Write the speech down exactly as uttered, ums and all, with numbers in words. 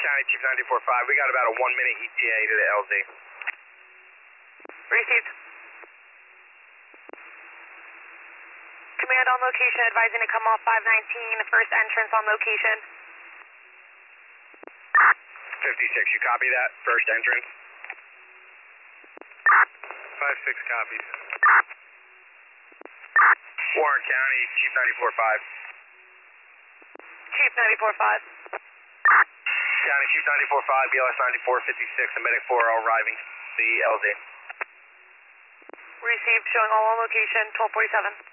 County Chief ninety-four five, we got about a one minute E T A to the L Z. Received. Command on location, advising to come off five nineteen, first entrance on location. fifty-six, you copy that? First entrance? five six copies. Warren County, Chief ninety-four five. Chief ninety-four five. County Chief ninety-four five, B L S ninety-four fifty-six, and Medic four are arriving the L Z. Received, showing all on location, twelve forty-seven.